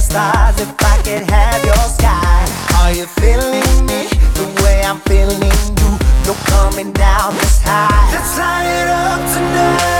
stars if I could have your sky. Are you feeling me the way I'm feeling you? No coming down this high. Let's light it up tonight.